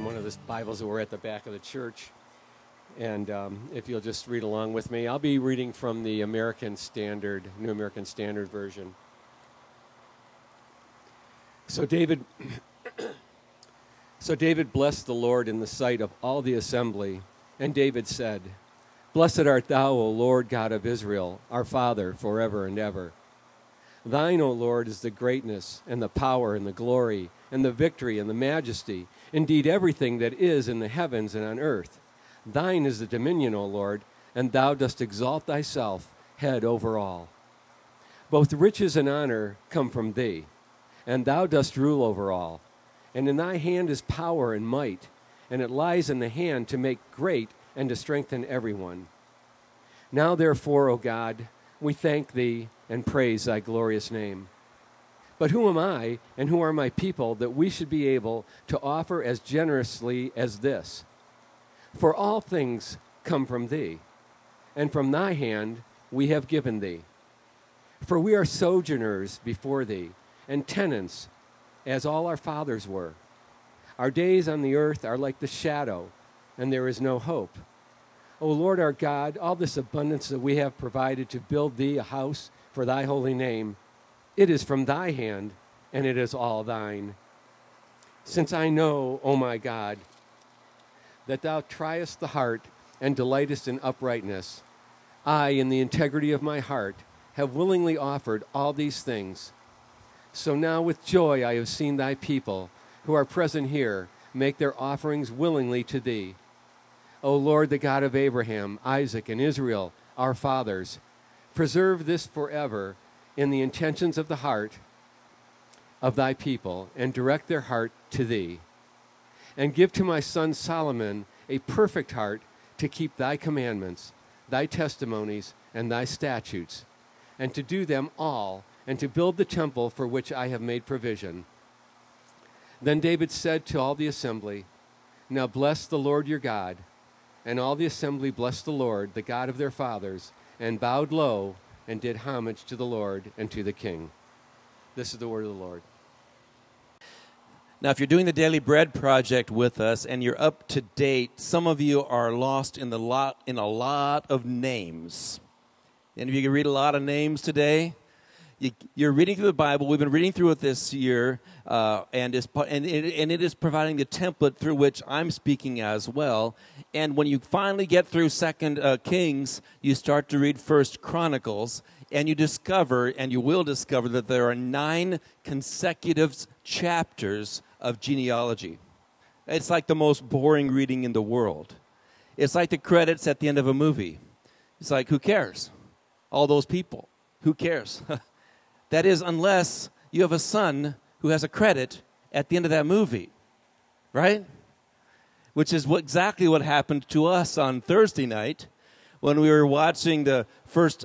one of the Bibles that were at the back of the church. And if you'll just read along with me, I'll be reading from the New American Standard Version. So David blessed the Lord in the sight of all the assembly, and David said, "Blessed art thou, O Lord God of Israel, our Father, forever and ever. Thine, O Lord, is the greatness and the power and the glory and the victory and the majesty, indeed everything that is in the heavens and on earth. Thine is the dominion, O Lord, and thou dost exalt thyself head over all. Both riches and honor come from thee, and thou dost rule over all. And in thy hand is power and might, and it lies in the hand to make great and to strengthen everyone. Now therefore, O God, we thank thee and praise thy glorious name. But who am I and who are my people that we should be able to offer as generously as this? For all things come from thee, and from thy hand we have given thee. For we are sojourners before thee, and tenants, as all our fathers were. Our days on the earth are like the shadow, and there is no hope. O Lord our God, all this abundance that we have provided to build thee a house for thy holy name, it is from thy hand, and it is all thine. Since I know, O my God, that thou triest the heart and delightest in uprightness, I, in the integrity of my heart, have willingly offered all these things. So now with joy I have seen thy people, who are present here, make their offerings willingly to thee. O Lord, the God of Abraham, Isaac, and Israel, our fathers, preserve this forever in the intentions of the heart of thy people, and direct their heart to thee. And give to my son Solomon a perfect heart to keep thy commandments, thy testimonies, and thy statutes, and to do them all, and to build the temple for which I have made provision." Then David said to all the assembly, "Now bless the Lord your God." And all the assembly blessed the Lord, the God of their fathers, and bowed low and did homage to the Lord and to the king. This is the word of the Lord. Now, if you're doing the Daily Bread Project with us and you're up to date, some of you are lost in a lot of names. And if you can read a lot of names today, you're reading through the Bible. We've been reading through it this year, and it is providing the template through which I'm speaking as well. And when you finally get through 2 Kings, you start to read 1 Chronicles, and you discover, and you will discover, that there are 9 consecutive chapters of genealogy. It's like the most boring reading in the world. It's like the credits at the end of a movie. It's like, who cares? All those people. Who cares? That is, unless you have a son who has a credit at the end of that movie, right? Which is exactly what happened to us on Thursday night when we were watching the first,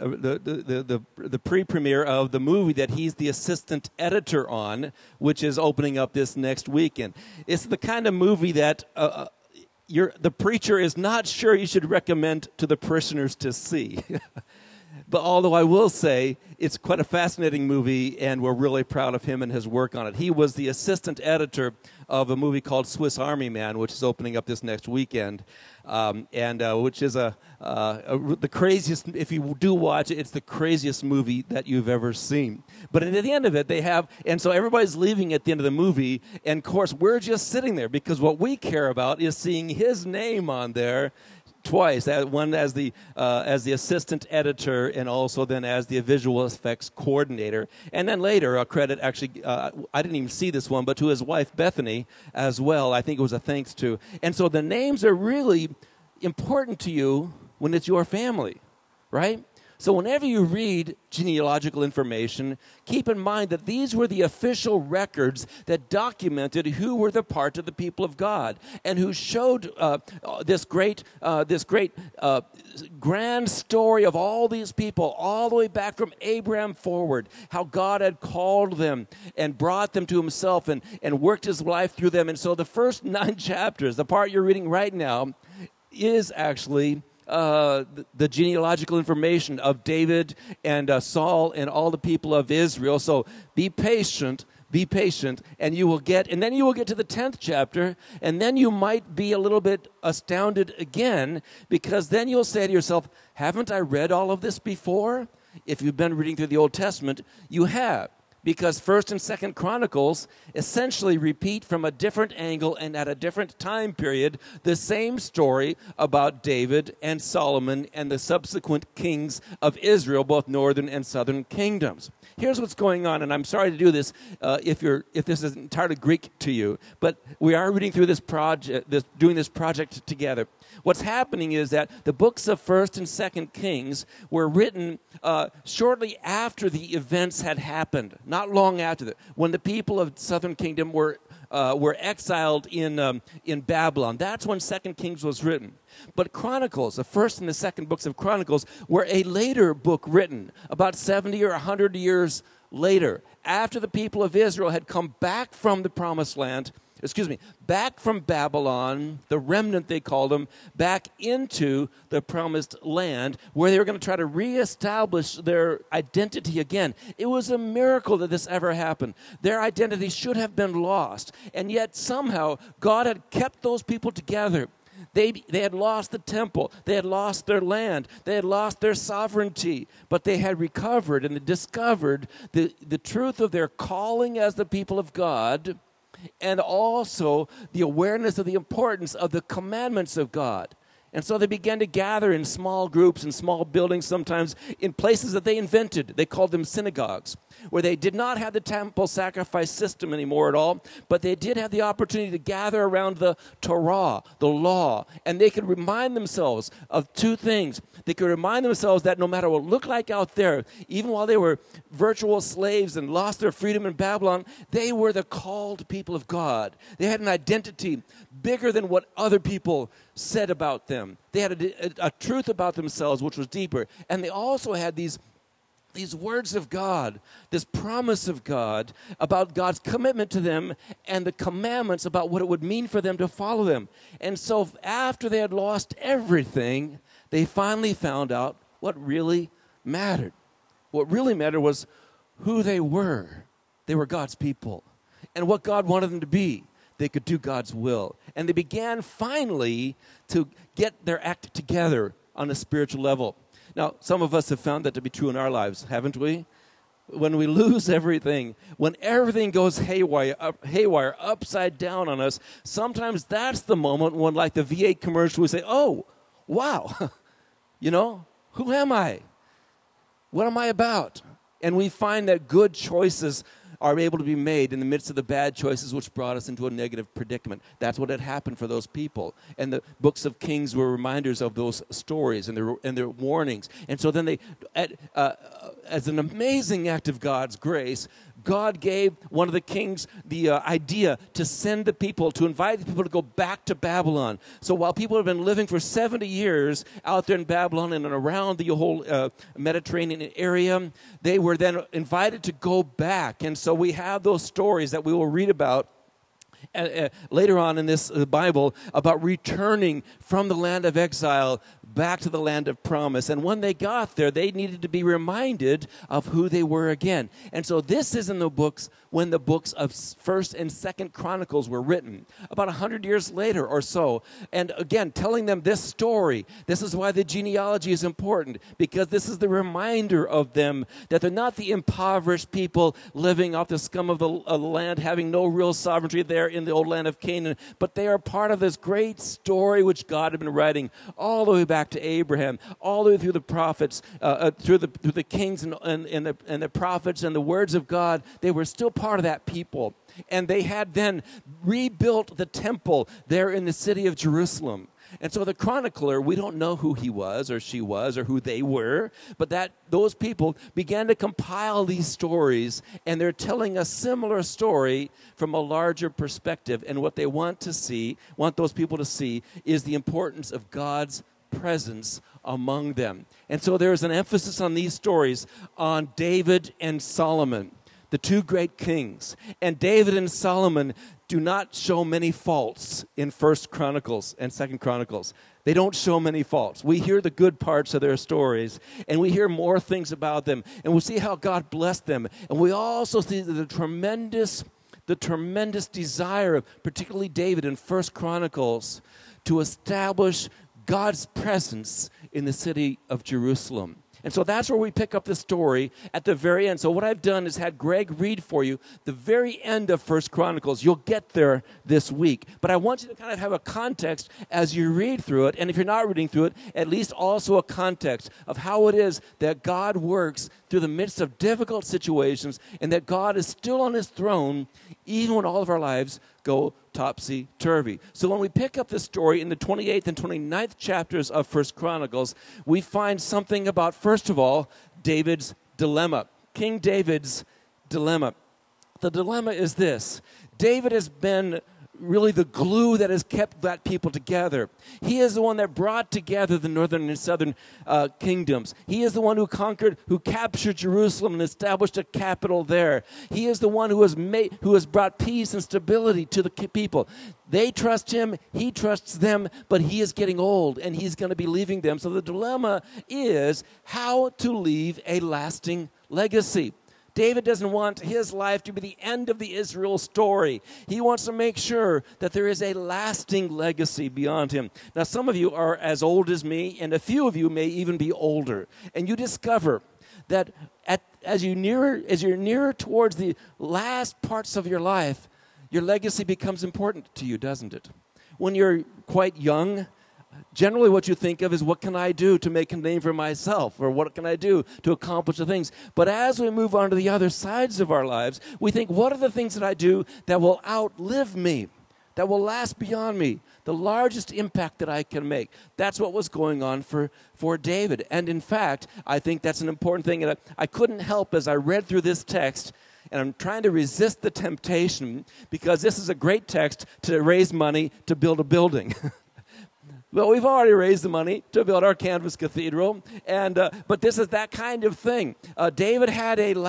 the pre-premiere of the movie that he's the assistant editor on, which is opening up this next weekend. It's the kind of movie that the preacher is not sure you should recommend to the parishioners to see. But although I will say it's quite a fascinating movie, and we're really proud of him and his work on it. He was the assistant editor of a movie called Swiss Army Man, which is opening up this next weekend, which is the craziest. If you do watch it, it's the craziest movie that you've ever seen. But at the end of it, they have, and so everybody's leaving at the end of the movie, and of course we're just sitting there because what we care about is seeing his name on there. Twice, one as the assistant editor, and also then as the visual effects coordinator. And then later, a credit actually, I didn't even see this one, but to his wife Bethany as well. I think it was a thanks to. And so the names are really important to you when it's your family, right? So whenever you read genealogical information, keep in mind that these were the official records that documented who were the part of the people of God and who showed this great grand story of all these people all the way back from Abraham forward, how God had called them and brought them to himself and worked his life through them. And so the first 9 chapters, the part you're reading right now, is actually the genealogical information of David and Saul and all the people of Israel. So be patient, Be patient, and then you will get to the 10th chapter, and then you might be a little bit astounded again, because then you'll say to yourself, haven't I read all of this before? If you've been reading through the Old Testament, you have. Because 1st and 2nd Chronicles essentially repeat from a different angle and at a different time period the same story about David and Solomon and the subsequent kings of Israel, both northern and southern kingdoms. Here's what's going on, and I'm sorry to do this if this is entirely Greek to you, but we are reading through this project, doing this project together. What's happening is that the books of 1st and 2nd Kings were written shortly after the events had happened, not long after that, when the people of southern kingdom were exiled in Babylon. That's when 2nd Kings was written. But Chronicles, the 1st and the 2nd books of Chronicles, were a later book written, about 70 or 100 years later, after the people of Israel had come back from the promised land, back from Babylon, the remnant they called them, back into the promised land, where they were going to try to reestablish their identity again. It was a miracle that this ever happened. Their identity should have been lost, and yet somehow God had kept those people together. They had lost the temple. They had lost their land. They had lost their sovereignty. But they had recovered and discovered the truth of their calling as the people of God, and also the awareness of the importance of the commandments of God. And so they began to gather in small groups and small buildings, sometimes in places that they invented. They called them synagogues, where they did not have the temple sacrifice system anymore at all, but they did have the opportunity to gather around the Torah, the law, and they could remind themselves of two things. They could remind themselves that no matter what it looked like out there, even while they were virtual slaves and lost their freedom in Babylon, they were the called people of God. They had an identity bigger than what other people said about them. They had a truth about themselves which was deeper. And they also had these words of God, this promise of God about God's commitment to them and the commandments about what it would mean for them to follow them. And so after they had lost everything, they finally found out what really mattered. What really mattered was who they were. They were God's people. And what God wanted them to be. They could do God's will. And they began finally to get their act together on a spiritual level. Now, some of us have found that to be true in our lives, haven't we? When we lose everything, when everything goes haywire, upside down on us, sometimes that's the moment when, like the V8 commercial, we say, oh, wow, who am I? What am I about? And we find that good choices are able to be made in the midst of the bad choices which brought us into a negative predicament. That's what had happened for those people. And the books of Kings were reminders of those stories and their warnings. And so then as an amazing act of God's grace, God gave one of the kings the idea to send the people, to invite the people to go back to Babylon. So while people have been living for 70 years out there in Babylon and around the whole Mediterranean area, they were then invited to go back. And so we have those stories that we will read about later on in this Bible about returning from the land of exile back to the land of promise. And when they got there, they needed to be reminded of who they were again. And so this is in the books when the books of 1st and 2nd Chronicles were written, about 100 years later or so. And again, telling them this story. This is why the genealogy is important, because this is the reminder of them that they're not the impoverished people living off the scum of the land, having no real sovereignty there in the old land of Canaan, but they are part of this great story which God had been writing all the way back to Abraham, all the way through the prophets, through the kings and the prophets and the words of God. They were still part of that people. And they had then rebuilt the temple there in the city of Jerusalem. And so the chronicler, we don't know who he was or she was or who they were, but that those people began to compile these stories, and they're telling a similar story from a larger perspective. And what they want those people to see, is the importance of God's presence among them. And so there's an emphasis on these stories on David and Solomon, the two great kings. And David and Solomon do not show many faults in 1 Chronicles and 2 Chronicles. They don't show many faults. We hear the good parts of their stories, and we hear more things about them, and we see how God blessed them. And we also see the tremendous desire of particularly David in 1 Chronicles to establish God's presence in the city of Jerusalem. And so that's where we pick up the story at the very end. So what I've done is had Greg read for you the very end of 1 Chronicles. You'll get there this week. But I want you to kind of have a context as you read through it. And if you're not reading through it, at least also a context of how it is that God works through the midst of difficult situations and that God is still on his throne even when all of our lives go topsy-turvy. So when we pick up the story in the 28th and 29th chapters of 1 Chronicles, we find something about, first of all, David's dilemma. King David's dilemma. The dilemma is this. David has been really the glue that has kept that people together. He is the one that brought together the northern and southern kingdoms. He is the one who captured Jerusalem and established a capital there. He is the one who has brought peace and stability to the people. They trust him, he trusts them, but he is getting old and he's going to be leaving them. So the dilemma is how to leave a lasting legacy. David doesn't want his life to be the end of the Israel story. He wants to make sure that there is a lasting legacy beyond him. Now, some of you are as old as me, and a few of you may even be older. And you discover that as you're nearer towards the last parts of your life, your legacy becomes important to you, doesn't it? When you're quite young, generally what you think of is, what can I do to make a name for myself? Or what can I do to accomplish the things? But as we move on to the other sides of our lives, we think, what are the things that I do that will outlive me, that will last beyond me, the largest impact that I can make? That's what was going on for David. And in fact, I think that's an important thing. And I couldn't help as I read through this text, and I'm trying to resist the temptation, because this is a great text to raise money to build a building. Well, we've already raised the money to build our Canvas Cathedral, but this is that kind of thing. David had a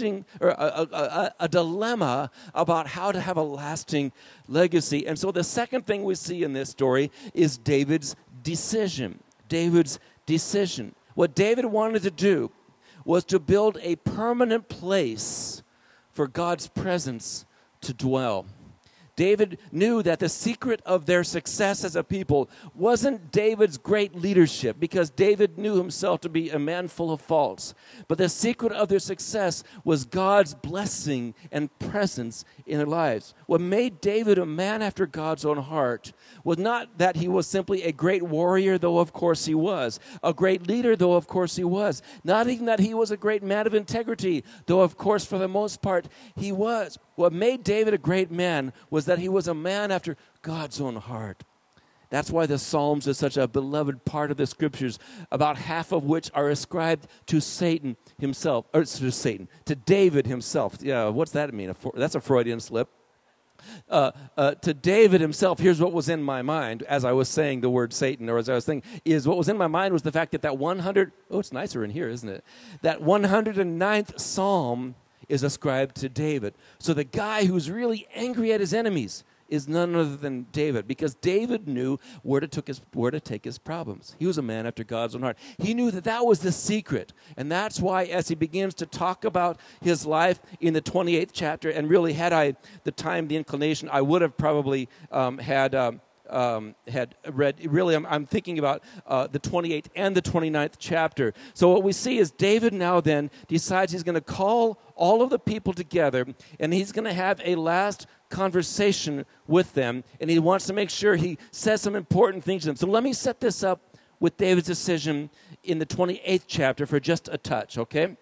dilemma about how to have a lasting legacy. And so the second thing we see in this story is David's decision. David's decision. What David wanted to do was to build a permanent place for God's presence to dwell. David knew that the secret of their success as a people wasn't David's great leadership, because David knew himself to be a man full of faults. But the secret of their success was God's blessing and presence in their lives. What made David a man after God's own heart was not that he was simply a great warrior, though of course he was, a great leader, though of course he was, not even that he was a great man of integrity, though of course for the most part he was. What made David a great man was that he was a man after God's own heart. That's why the Psalms is such a beloved part of the Scriptures, about half of which are ascribed to Satan himself, or to David himself. Yeah, what's that mean? That's a Freudian slip. To David himself, here's what was in my mind as I was saying the word Satan, or as I was thinking, is what was in my mind was the fact that it's nicer in here, isn't it? That 109th Psalm is ascribed to David. So the guy who's really angry at his enemies is none other than David, because David knew where to take his problems. He was a man after God's own heart. He knew that was the secret, and that's why as he begins to talk about his life in the 28th chapter, and really had I the time, the inclination, I would have probably had read, really I'm thinking about the 28th and the 29th chapter. So what we see is David now then decides he's going to call all of the people together, and he's going to have a last conversation with them, and he wants to make sure he says some important things to them. So let me set this up with David's decision in the 28th chapter for just a touch, okay?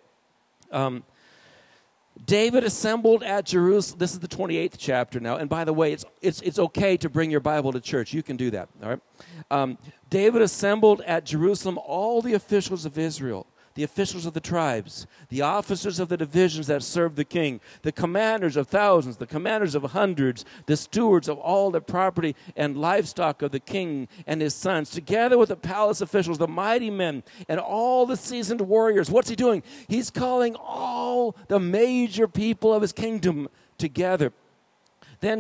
David assembled at Jerusalem. This is the 28th chapter now. And by the way, it's okay to bring your Bible to church. You can do that, all right? David assembled at Jerusalem all the officials of Israel, the officials of the tribes, the officers of the divisions that served the king, the commanders of thousands, the commanders of hundreds, the stewards of all the property and livestock of the king and his sons, together with the palace officials, the mighty men, and all the seasoned warriors. What's he doing? He's calling all the major people of his kingdom together. Then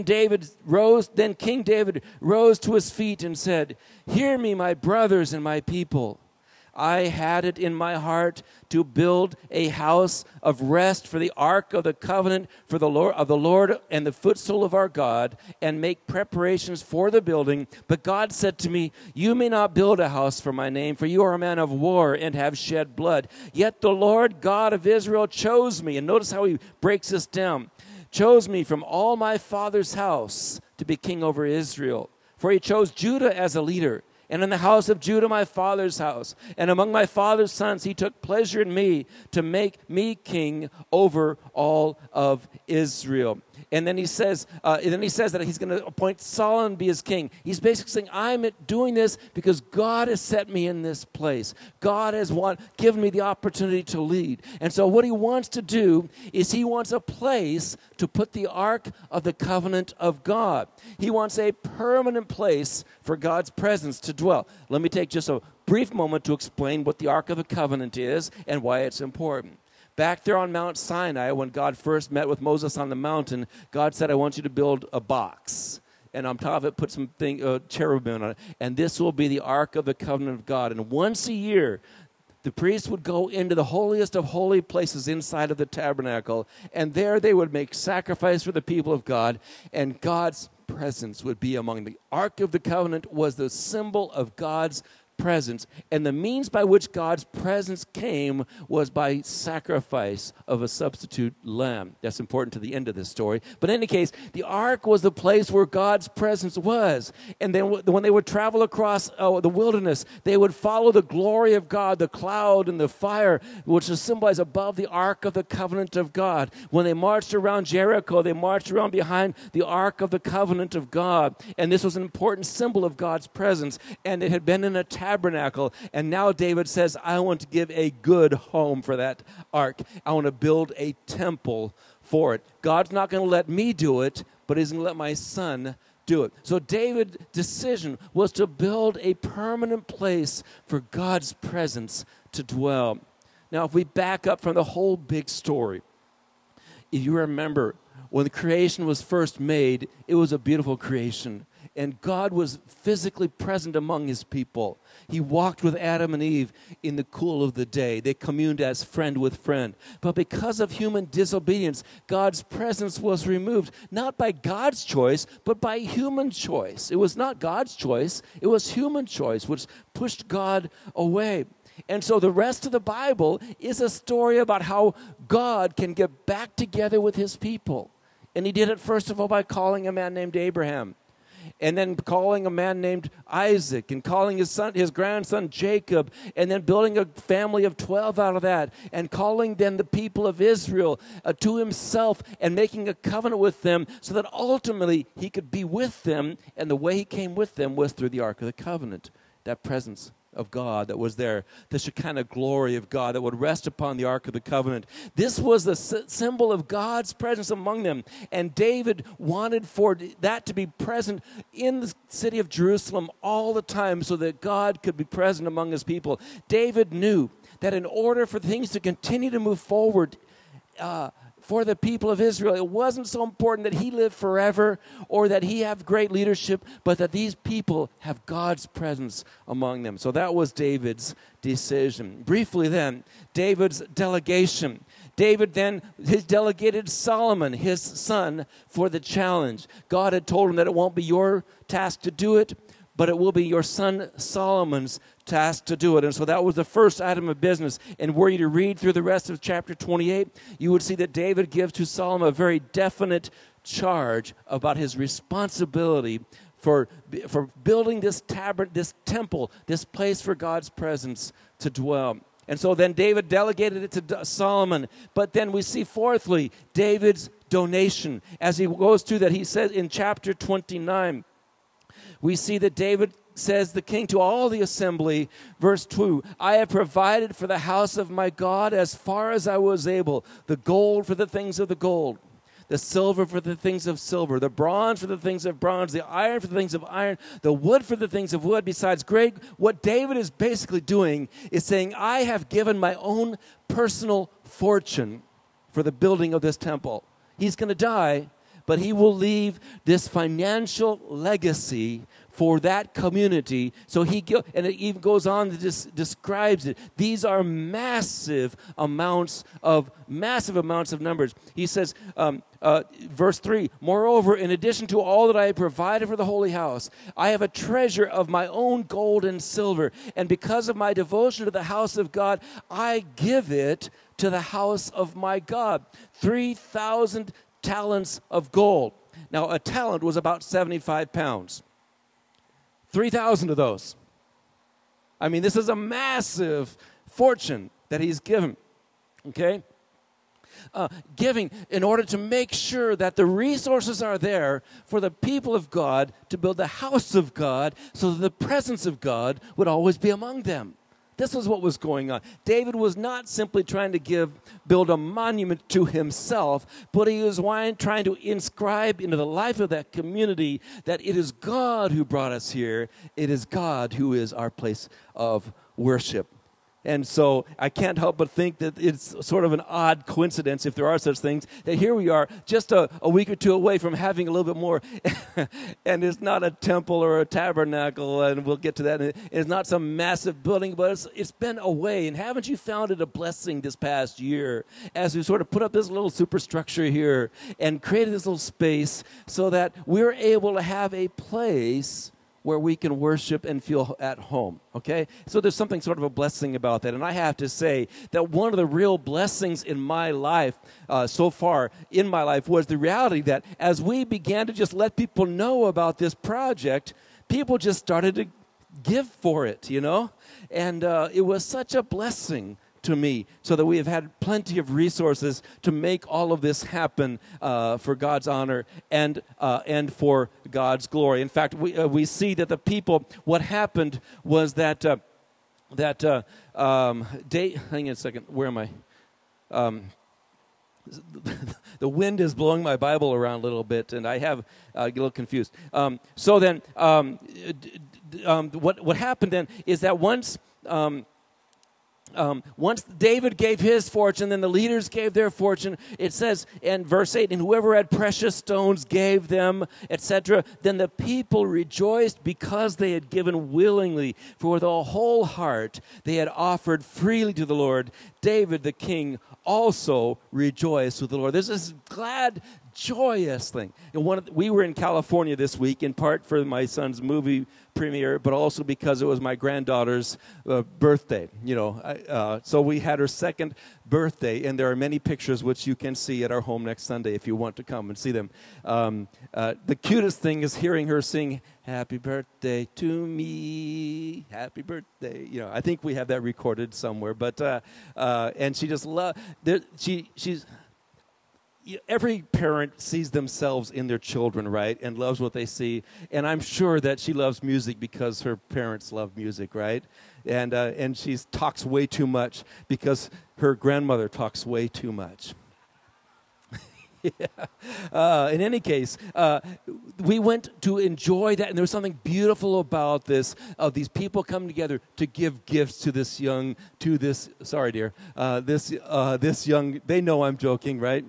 King David rose to his feet and said, "Hear me, my brothers and my people. I had it in my heart to build a house of rest for the ark of the covenant for the Lord and the footstool of our God, and make preparations for the building. But God said to me, you may not build a house for my name, for you are a man of war and have shed blood. Yet the Lord God of Israel chose me." And notice how he breaks this down. "Chose me from all my father's house to be king over Israel. For he chose Judah as a leader. And in the house of Judah, my father's house, and among my father's sons, he took pleasure in me to make me king over all of Israel." And then he says that he's going to appoint Solomon to be his king. He's basically saying, I'm doing this because God has set me in this place. God has given me the opportunity to lead. And so what he wants to do is he wants a place to put the Ark of the Covenant of God. He wants a permanent place for God's presence to dwell. Let me take just a brief moment to explain what the Ark of the Covenant is and why it's important. Back there on Mount Sinai, when God first met with Moses on the mountain, God said, I want you to build a box. And on top of it, put some cherubim on it. And this will be the Ark of the Covenant of God. And once a year, the priests would go into the holiest of holy places inside of the tabernacle. And there they would make sacrifice for the people of God. And God's presence would be among them. The Ark of the Covenant was the symbol of God's presence, and the means by which God's presence came was by sacrifice of a substitute lamb. That's important to the end of this story. But in any case, the ark was the place where God's presence was. And then when they would travel across the wilderness, they would follow the glory of God, the cloud and the fire, which is symbolized above the ark of the covenant of God. When they marched around Jericho, they marched around behind the ark of the covenant of God. And this was an important symbol of God's presence. And it had been in a tabernacle, and now David says, I want to give a good home for that ark. I want to build a temple for it. God's not going to let me do it, but he's going to let my son do it. So David's decision was to build a permanent place for God's presence to dwell. Now, if we back up from the whole big story, if you remember, when the creation was first made, it was a beautiful creation. And God was physically present among his people. He walked with Adam and Eve in the cool of the day. They communed as friend with friend. But because of human disobedience, God's presence was removed, not by God's choice, but by human choice. It was not God's choice, it was human choice, which pushed God away. And so the rest of the Bible is a story about how God can get back together with his people. And he did it, first of all, by calling a man named Abraham. And then calling a man named Isaac, and calling his grandson Jacob, and then building a family of 12 out of that, and calling then the people of Israel to himself, and making a covenant with them so that ultimately he could be with them. And the way he came with them was through the Ark of the Covenant, that presence of God that was there, the Shekinah glory of God that would rest upon the Ark of the Covenant. This was the symbol of God's presence among them, and David wanted for that to be present in the city of Jerusalem all the time so that God could be present among his people. David knew that in order for things to continue to move forward for the people of Israel, it wasn't so important that he live forever or that he have great leadership, but that these people have God's presence among them. So that was David's decision. Briefly then, David's delegation. David then delegated Solomon, his son, for the challenge. God had told him that it won't be your task to do it, but it will be your son Solomon's task to do it. And so that was the first item of business. And were you to read through the rest of chapter 28, you would see that David gives to Solomon a very definite charge about his responsibility for building this temple, this place for God's presence to dwell. And so then David delegated it to Solomon. But then we see fourthly, David's donation. As he goes through that, he says in chapter 29, we see that David says, the king to all the assembly, verse 2, I have provided for the house of my God as far as I was able, the gold for the things of the gold, the silver for the things of silver, the bronze for the things of bronze, the iron for the things of iron, the wood for the things of wood. Besides, what David is basically doing is saying, I have given my own personal fortune for the building of this temple. He's going to die, but he will leave this financial legacy for that community. So and it even goes on to describes it. These are massive amounts of numbers. He says, verse 3, moreover, in addition to all that I have provided for the holy house, I have a treasure of my own gold and silver. And because of my devotion to the house of God, I give it to the house of my God. 3,000 talents of gold. Now, a talent was about 75 pounds. 3,000 of those. I mean, this is a massive fortune that he's given. Okay? Giving in order to make sure that the resources are there for the people of God to build the house of God so that the presence of God would always be among them. This was what was going on. David was not simply trying to build a monument to himself, but he was trying to inscribe into the life of that community that it is God who brought us here. It is God who is our place of worship. And so I can't help but think that it's sort of an odd coincidence, if there are such things, that here we are just a week or two away from having a little bit more. And it's not a temple or a tabernacle, and we'll get to that. It's not some massive building, but it's been a way. And haven't you found it a blessing this past year as we sort of put up this little superstructure here and created this little space so that we're able to have a place where we can worship and feel at home, okay? So there's something sort of a blessing about that. And I have to say that one of the real blessings in my life, so far in my life, was the reality that as we began to just let people know about this project, people just started to give for it, you know? And it was such a blessing to me, so that we have had plenty of resources to make all of this happen for God's honor and for God's glory. In fact, we see that the people, what happened was that hang on a second, where am I? The wind is blowing my Bible around a little bit, and I get a little confused. So then, what happened then is that once David gave his fortune, then the leaders gave their fortune. It says in verse 8, and whoever had precious stones gave them, etc. Then the people rejoiced because they had given willingly, for with a whole heart they had offered freely to the Lord. David the king also rejoiced with the Lord. There's this glad, joyous thing. And we were in California this week, in part for my son's movie premiere, but also because it was my granddaughter's birthday. You know, so we had her second birthday, and there are many pictures which you can see at our home next Sunday if you want to come and see them. The cutest thing is hearing her sing "Happy Birthday to Me, Happy Birthday." You know, I think we have that recorded somewhere. But and she just she's. Every parent sees themselves in their children, right, and loves what they see. And I'm sure that she loves music because her parents love music, right? And she talks way too much because her grandmother talks way too much. Yeah. In any case, we went to enjoy that, and there was something beautiful about this, of these people coming together to give gifts to this young, this young, they know I'm joking, right?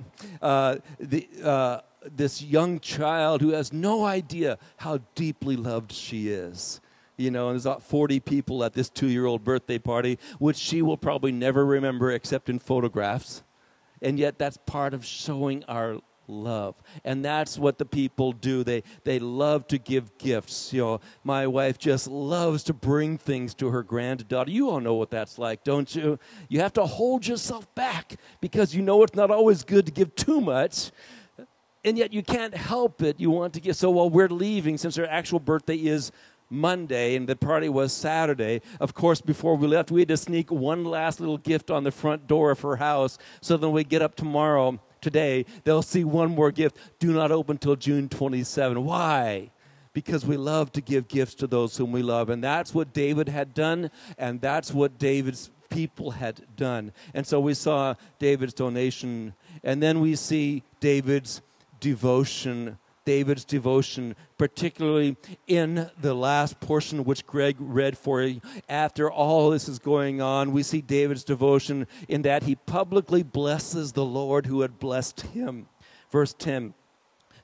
This young child who has no idea how deeply loved she is. You know, and there's about 40 people at this 2-year-old birthday party, which she will probably never remember except in photographs. And yet that's part of showing our love. And that's what the people do. They love to give gifts. You know, my wife just loves to bring things to her granddaughter. You all know what that's like, don't you? You have to hold yourself back because you know it's not always good to give too much. And yet you can't help it. You want to give. So while we're leaving, since her actual birthday is Monday and the party was Saturday, of course, before we left, we had to sneak one last little gift on the front door of her house, so then we get up today, they'll see one more gift. Do not open till June 27. Why? Because we love to give gifts to those whom we love. And that's what David had done, and that's what David's people had done. And so we saw David's donation, and then we see David's devotion, particularly in the last portion which Greg read for you. After all this is going on, we see David's devotion in that he publicly blesses the Lord who had blessed him. Verse 10,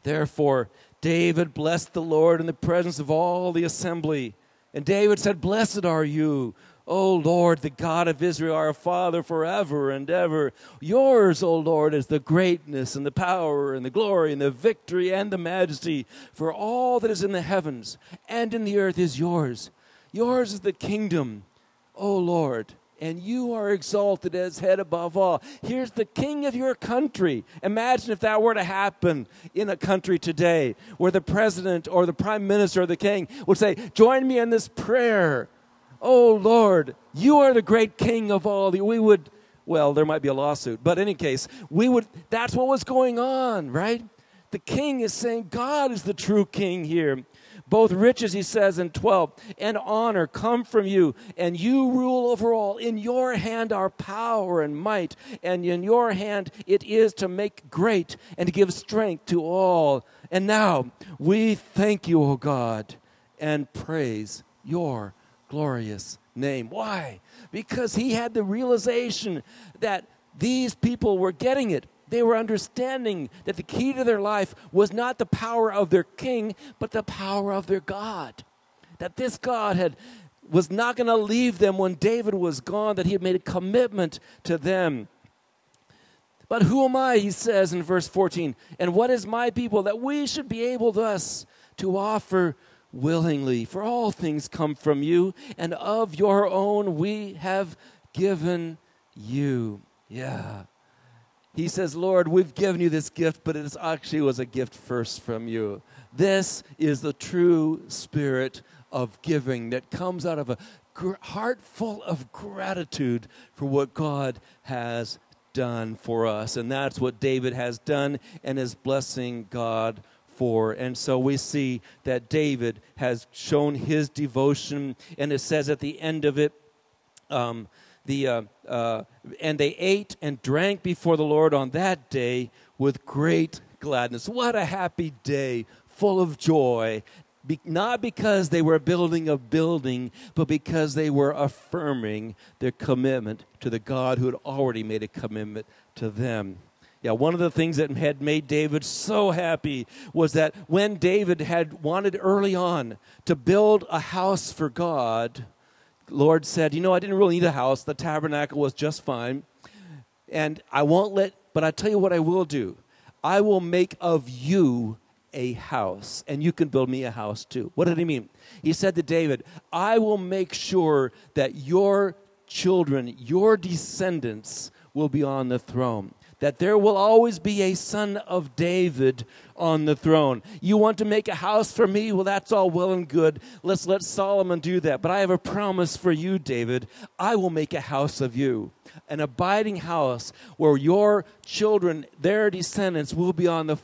Therefore, David blessed the Lord in the presence of all the assembly. And David said, Blessed are you, O Lord, the God of Israel, our Father, forever and ever. Yours, O Lord, is the greatness and the power and the glory and the victory and the majesty. For all that is in the heavens and in the earth is yours. Yours is the kingdom, O Lord, and you are exalted as head above all. Here's the king of your country. Imagine if that were to happen in a country today where the president or the prime minister or the king would say, join me in this prayer. Oh, Lord, you are the great king of all. We would, well, there might be a lawsuit, but in any case, that's what was going on, right? The king is saying, God is the true king here. Both riches, he says in 12, and honor come from you, and you rule over all. In your hand are power and might, and in your hand it is to make great and to give strength to all. And now we thank you, O God, and praise your glorious name. Why? Because he had the realization that these people were getting it. They were understanding that the key to their life was not the power of their king, but the power of their God. That this God was not going to leave them when David was gone, that he had made a commitment to them. But who am I, he says in verse 14, and what is my people that we should be able thus to offer willingly? For all things come from you, and of your own we have given you. Yeah. He says, Lord, we've given you this gift, but it actually was a gift first from you. This is the true spirit of giving that comes out of a heart full of gratitude for what God has done for us. And that's what David has done and is blessing God for. And so we see that David has shown his devotion, and it says at the end of it, and they ate and drank before the Lord on that day with great gladness. What a happy day, full of joy. Not because they were building a building, but because they were affirming their commitment to the God who had already made a commitment to them. Yeah, one of the things that had made David so happy was that when David had wanted early on to build a house for God, Lord said, I didn't really need a house. The tabernacle was just fine. And but I tell you what I will do. I will make of you a house, and you can build me a house too. What did he mean? He said to David, I will make sure that your children, your descendants will be on the throne. That there will always be a son of David on the throne. You want to make a house for me? Well, that's all well and good. Let's let Solomon do that. But I have a promise for you, David. I will make a house of you, an abiding house where your children, their descendants, will be on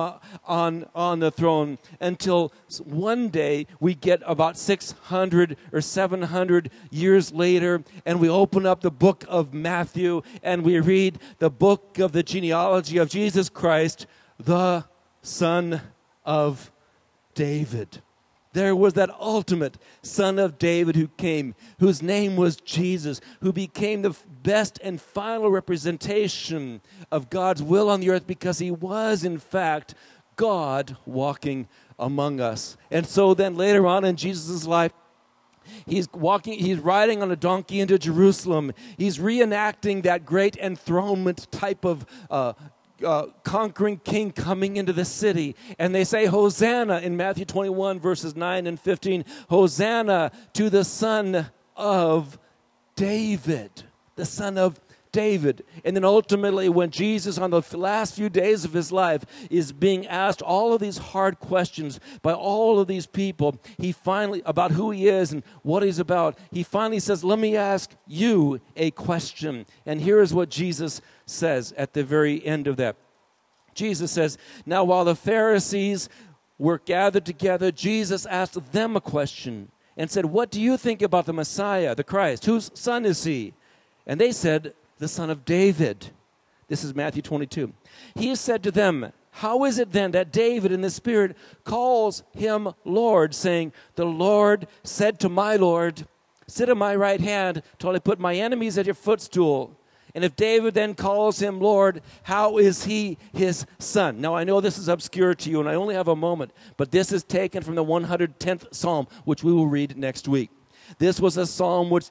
the throne until one day we get about 600 or 700 years later, and we open up the book of Matthew and we read the book of the genealogy of Jesus Christ, the Son of David. There was that ultimate Son of David who came, whose name was Jesus, who became the best and final representation of God's will on the earth because he was, in fact, God walking among us. And so then later on in Jesus' life, he's riding on a donkey into Jerusalem. He's reenacting that great enthronement type of conquering king coming into the city. And they say, Hosanna in Matthew 21, verses 9 and 15. Hosanna to the Son of David. The Son of David. And then ultimately when Jesus on the last few days of his life is being asked all of these hard questions by all of these people, he finally, about who he is and what he's about, he finally says, let me ask you a question. And here is what Jesus says at the very end of that. Jesus says, now while the Pharisees were gathered together, Jesus asked them a question and said, what do you think about the Messiah, the Christ? Whose son is he? And they said, the Son of David. This is Matthew 22. He said to them, how is it then that David in the Spirit calls him Lord, saying, the Lord said to my Lord, sit at my right hand till I put my enemies at your footstool. And if David then calls him Lord, how is he his son? Now, I know this is obscure to you, and I only have a moment, but this is taken from the 110th Psalm, which we will read next week. This was a psalm which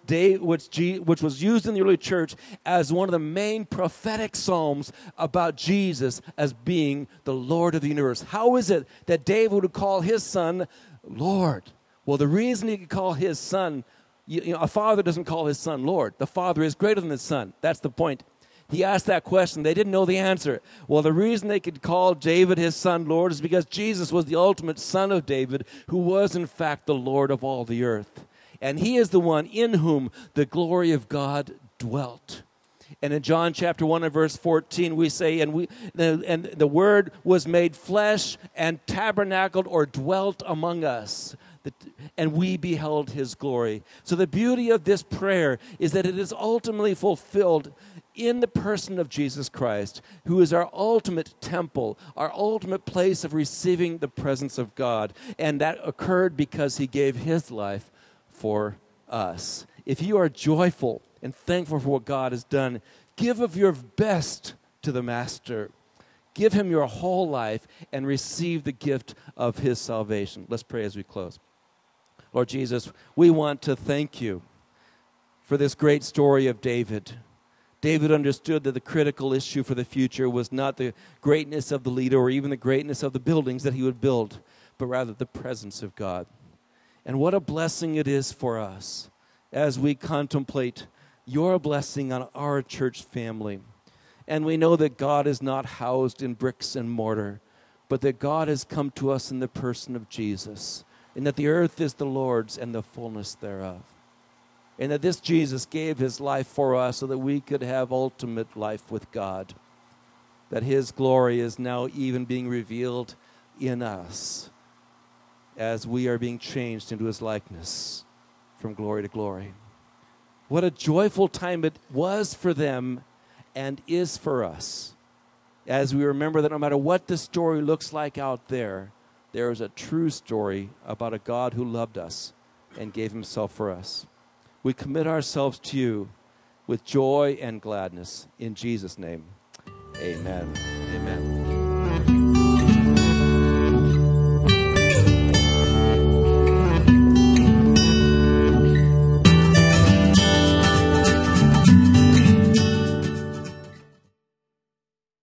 was used in the early church as one of the main prophetic psalms about Jesus as being the Lord of the universe. How is it that David would call his son Lord? Well, the reason he could call his son, a father doesn't call his son Lord. The father is greater than the son. That's the point. He asked that question. They didn't know the answer. Well, the reason they could call David his son Lord is because Jesus was the ultimate son of David, who was in fact the Lord of all the earth. And he is the one in whom the glory of God dwelt. And in John chapter 1 and verse 14, we say, and the Word was made flesh and tabernacled or dwelt among us, and we beheld his glory. So the beauty of this prayer is that it is ultimately fulfilled in the person of Jesus Christ, who is our ultimate temple, our ultimate place of receiving the presence of God. And that occurred because he gave his life for us. If you are joyful and thankful for what God has done, give of your best to the Master. Give him your whole life and receive the gift of his salvation. Let's pray as we close. Lord Jesus, we want to thank you for this great story of David. David understood that the critical issue for the future was not the greatness of the leader or even the greatness of the buildings that he would build, but rather the presence of God. And what a blessing it is for us as we contemplate your blessing on our church family. And we know that God is not housed in bricks and mortar, but that God has come to us in the person of Jesus, and that the earth is the Lord's and the fullness thereof. And that this Jesus gave his life for us so that we could have ultimate life with God. That his glory is now even being revealed in us as we are being changed into his likeness from glory to glory. What a joyful time it was for them and is for us, as we remember that no matter what the story looks like out there, there is a true story about a God who loved us and gave himself for us. We commit ourselves to you with joy and gladness. In Jesus' name, amen. Amen.